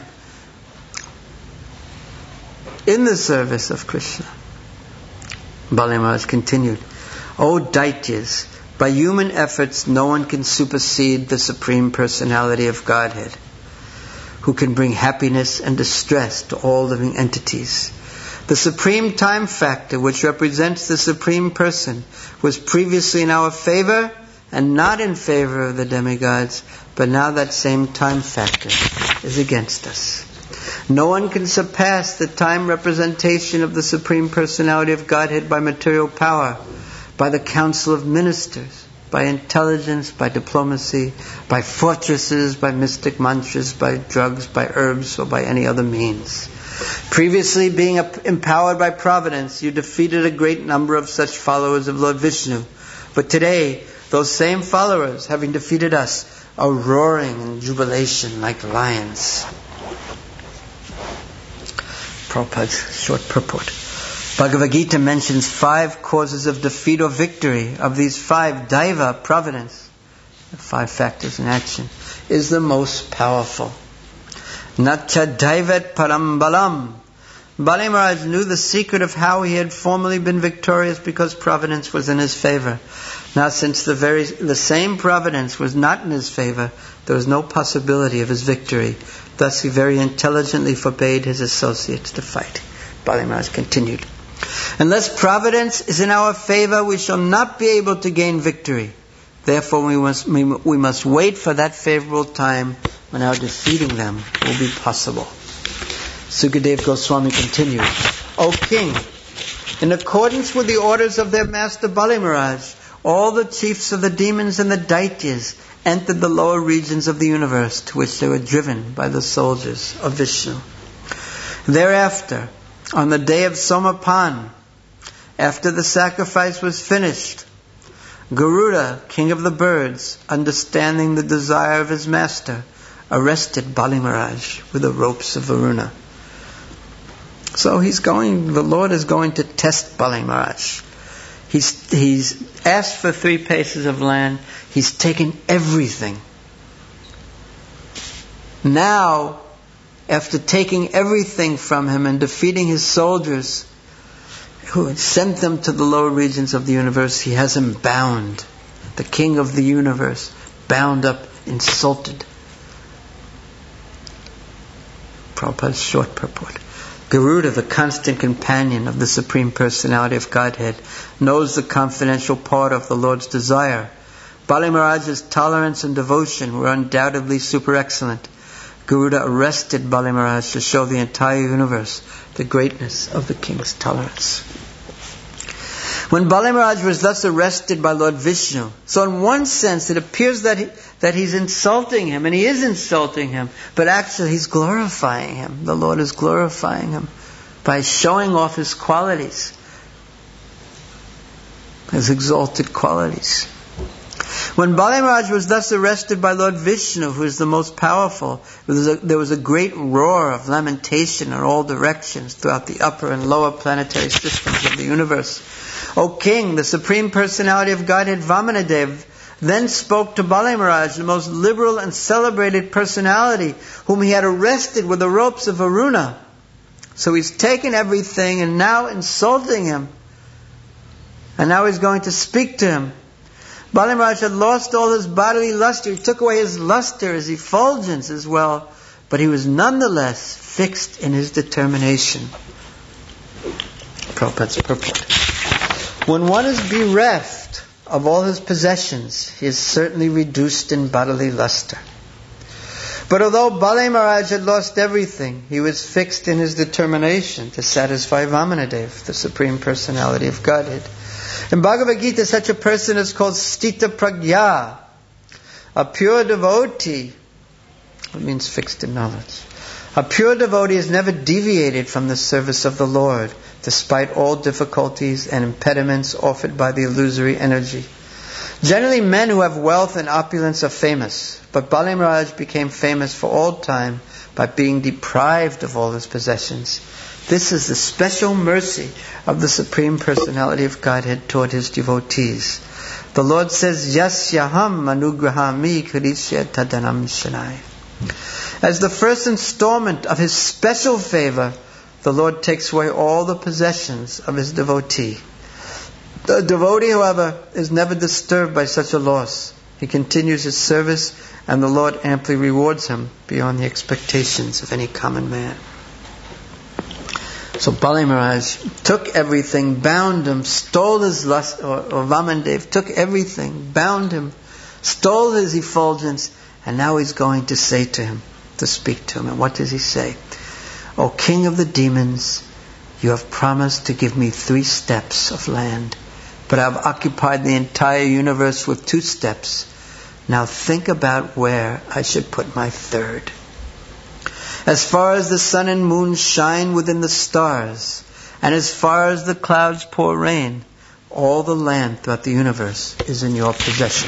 in the service of Krishna. Bali Maharaj continued, O Daityas, by human efforts no one can supersede the Supreme Personality of Godhead, who can bring happiness and distress to all living entities. The supreme time factor, which represents the Supreme Person, was previously in our favor and not in favor of the demigods, but now that same time factor is against us. No one can surpass the time representation of the Supreme Personality of Godhead by material power, by the council of ministers, by intelligence, by diplomacy, by fortresses, by mystic mantras, by drugs, by herbs, or by any other means. Previously, being empowered by providence, you defeated a great number of such followers of Lord Vishnu. But today, those same followers, having defeated us, are roaring in jubilation like lions. Prabhupada's short purport. Bhagavad Gita mentions 5 causes of defeat or victory. Of these 5, Daiva, providence, the 5 factors in action, is the most powerful. Nacha Daivat Parambalam. Bali Maharaj knew the secret of how he had formerly been victorious because providence was in his favor. Now, since the same providence was not in his favor, there was no possibility of his victory. Thus, he very intelligently forbade his associates to fight. Bali Maharaj continued, unless providence is in our favor, we shall not be able to gain victory. Therefore, we must wait for that favorable time when our defeating them will be possible. Sukadeva Goswami continued, O king, in accordance with the orders of their master Bali Maharaj, all the chiefs of the demons and the Daityas entered the lower regions of the universe, to which they were driven by the soldiers of Vishnu. Thereafter, on the day of Somapan, after the sacrifice was finished, Garuda, king of the birds, understanding the desire of his master, arrested Bali Maharaj with the ropes of Varuna. So the Lord is going to test Bali Maharaj. He's asked for 3 paces of land. He's taken everything. Now, after taking everything from him and defeating his soldiers, who had sent them to the lower regions of the universe, he has him bound. The king of the universe, bound up, insulted. Prabhupada's short purport. Garuda, the constant companion of the Supreme Personality of Godhead, knows the confidential part of the Lord's desire. Bali Maharaj's tolerance and devotion were undoubtedly super excellent. Garuda arrested Bali Maharaj to show the entire universe the greatness of the king's tolerance. When Bali Maharaj was thus arrested by Lord Vishnu, so in one sense it appears that that he's insulting him, and he is insulting him, but actually he's glorifying him. The Lord is glorifying him by showing off his qualities, his exalted qualities. When Bali Maharaj was thus arrested by Lord Vishnu, who is the most powerful, there was a great roar of lamentation in all directions throughout the upper and lower planetary systems of the universe. O King, the Supreme Personality of Godhead Vamanadev then spoke to Bali Maharaj, the most liberal and celebrated personality, whom he had arrested with the ropes of Varuna. So he's taken everything and now insulting him. And now he's going to speak to him. Bali Maharaj had lost all his bodily luster. He took away his luster, his effulgence as well. But he was nonetheless fixed in his determination. Prabhupada's purport. When one is bereft of all his possessions, he is certainly reduced in bodily luster. But although Bali Maharaj had lost everything, he was fixed in his determination to satisfy Vamanadev, the Supreme Personality of Godhead. In Bhagavad Gita, such a person is called Stita Pragya, a pure devotee. It means fixed in knowledge. A pure devotee is never deviated from the service of the Lord, despite all difficulties and impediments offered by the illusory energy. Generally, men who have wealth and opulence are famous, but Bali Maharaj became famous for all time by being deprived of all his possessions. This is the special mercy of the Supreme Personality of Godhead toward his devotees. The Lord says, Yasyaham anugrahami karishya tadanam shanai. As the first installment of his special favor, the Lord takes away all the possessions of his devotee. The devotee, however, is never disturbed by such a loss. He continues his service, and the Lord amply rewards him beyond the expectations of any common man. So Bali Maharaj took everything, bound him, stole his lust, or Vamanadev took everything, bound him, stole his effulgence, and now he's going to say to him, to speak to him. And what does he say? O King of the demons, you have promised to give me 3 steps of land, but I have occupied the entire universe with 2 steps. Now think about where I should put my 3rd. As far as the sun and moon shine within the stars, and as far as the clouds pour rain, all the land throughout the universe is in your possession.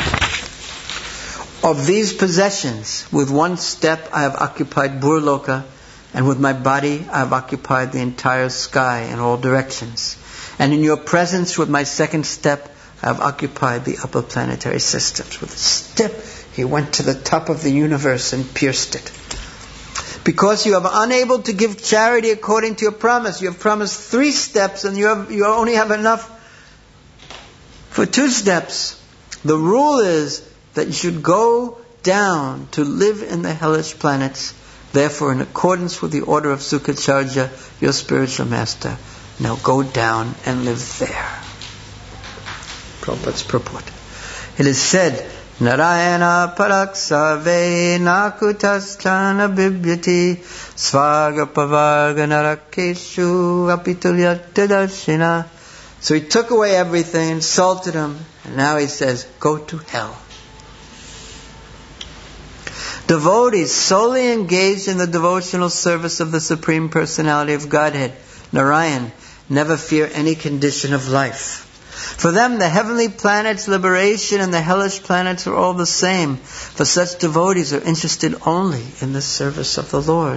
Of these possessions, with 1 step I have occupied Burloka, and with my body I have occupied the entire sky in all directions. And in your presence, with my 2nd step, I have occupied the upper planetary systems. With a step, he went to the top of the universe and pierced it. Because you are unable to give charity according to your promise. You have promised 3 steps and you only have enough for 2 steps. The rule is that you should go down to live in the hellish planets. Therefore, in accordance with the order of Sukacharya, your spiritual master, now go down and live there. Prabhupada's purport. It is said, Narayana paraksave nakutaschana bibyati svagapavarga narakeshu apitulyatadashina. So he took away everything, insulted him, and now he says, go to hell. Devotees solely engaged in the devotional service of the Supreme Personality of Godhead, Narayan, never fear any condition of life. For them, the heavenly planets, liberation, and the hellish planets are all the same. For such devotees are interested only in the service of the Lord.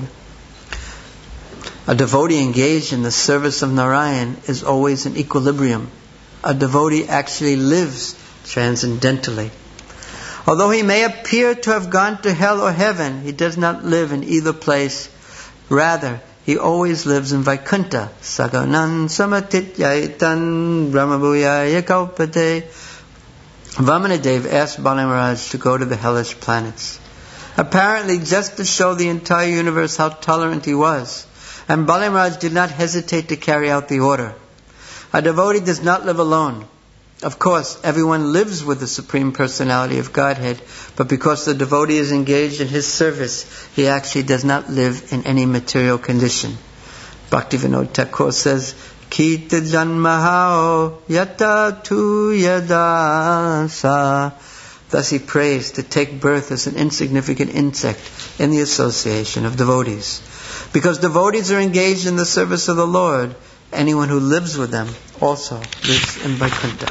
A devotee engaged in the service of Narayan is always in equilibrium. A devotee actually lives transcendentally. Although he may appear to have gone to hell or heaven, he does not live in either place. Rather, he always lives in Vaikuntha. Saganan samatityaitan brahmabhuyaya kaupate. Vamanadev asked Bali Maharaj to go to the hellish planets, apparently just to show the entire universe how tolerant he was. And Bali Maharaj did not hesitate to carry out the order. A devotee does not live alone. Of course, everyone lives with the Supreme Personality of Godhead, but because the devotee is engaged in his service, he actually does not live in any material condition. Bhaktivinoda Thakur says, Kita janmahao yata tu yadasa Thus he prays to take birth as an insignificant insect in the association of devotees. Because devotees are engaged in the service of the Lord, anyone who lives with them also lives in Vaikuntha.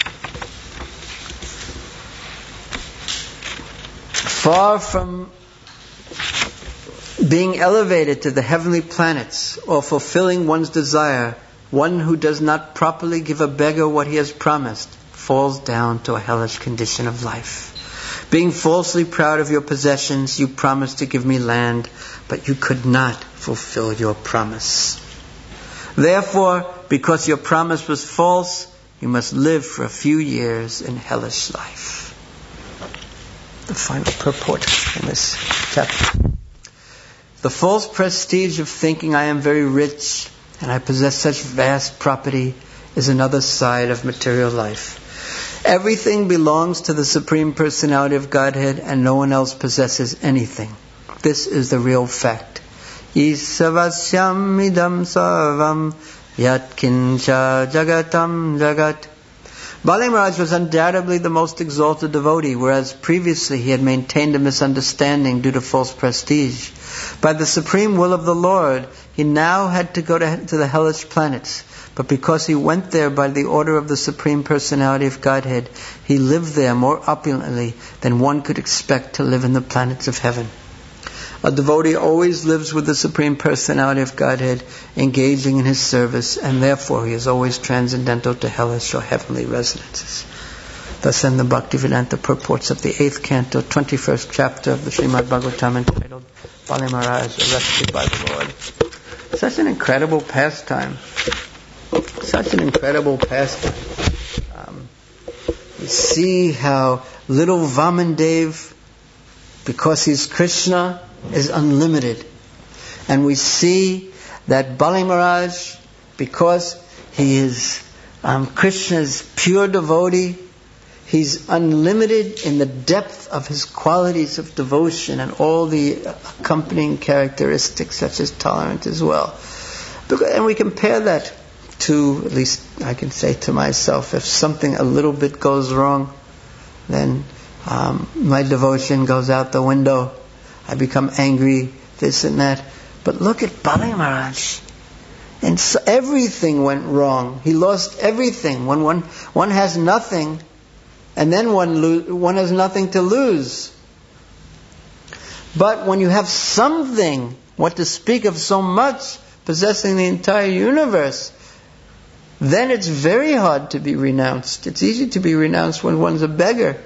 Far from being elevated to the heavenly planets or fulfilling one's desire, one who does not properly give a beggar what he has promised falls down to a hellish condition of life. Being falsely proud of your possessions, you promised to give me land, but you could not fulfill your promise. Therefore, because your promise was false, you must live for a few years in hellish life. The final purport in this chapter. The false prestige of thinking I am very rich and I possess such vast property is another side of material life. Everything belongs to the Supreme Personality of Godhead and no one else possesses anything. This is the real fact. Isavasyam idam sarvam yat kincha jagatam jagat. Bali Maharaj was undoubtedly the most exalted devotee, whereas previously he had maintained a misunderstanding due to false prestige. By the supreme will of the Lord, he now had to go to the hellish planets. But because he went there by the order of the Supreme Personality of Godhead, he lived there more opulently than one could expect to live in the planets of heaven. A devotee always lives with the Supreme Personality of Godhead, engaging in his service, and therefore he is always transcendental to hellish or heavenly residences. Thus end the Bhaktivedanta purports of the 8th canto, 21st chapter of the Srimad Bhagavatam, entitled Bali Maharaj Arrested by the Lord. Such an incredible pastime. Such an incredible pastime. We see how little Vamandev, because he's Krishna, is unlimited. And we see that Bali Maharaj, because he is Krishna's pure devotee, he's unlimited in the depth of his qualities of devotion and all the accompanying characteristics such as tolerance as well. And we compare that to, at least I can say to myself, if something a little bit goes wrong, then my devotion goes out the window. I become angry, this and that. But look at Bali Maharaj. And so everything went wrong. He lost everything. When one has nothing, and then one has nothing to lose. But when you have something, what to speak of so much, possessing the entire universe, then it's very hard to be renounced. It's easy to be renounced when one's a beggar.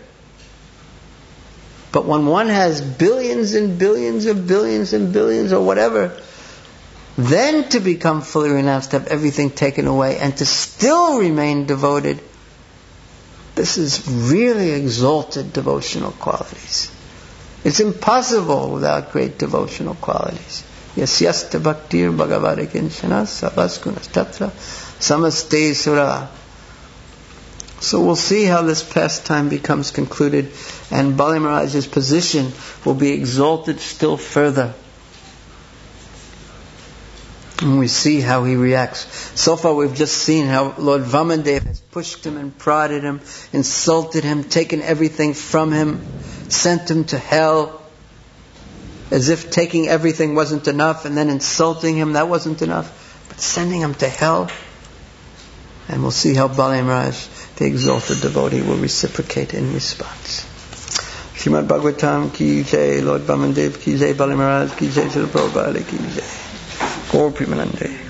But when one has billions and billions of billions and billions or whatever, then to become fully renounced, to have everything taken away, and to still remain devoted, this is really exalted devotional qualities. It's impossible without great devotional qualities. Yasyasta bhaktir bhagavata kinchana savaskunas tatra samaste sura. So we'll see how this pastime becomes concluded, and Bali Maharaj's position will be exalted still further. And we see how he reacts. So far we've just seen how Lord Vamandev has pushed him and prodded him, insulted him, taken everything from him, sent him to hell, as if taking everything wasn't enough, and then insulting him, that wasn't enough, but sending him to hell. And we'll see how Bali Maharaj, the exalted devotee, will reciprocate in response. Srimad Bhagavatam ki jai, Lord Vamandev ki jai, Bali Maharaj ki jai, Srila Prabhupada ki jai. Gaur Premanande.